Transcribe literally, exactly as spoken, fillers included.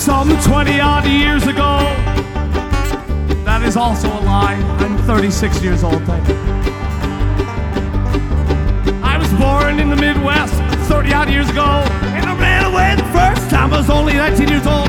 some twenty odd years ago. That is also a lie. I'm thirty-six years old, thank you. I was born in the Midwest thirty odd years ago, and I ran away the first time I was only nineteen years old.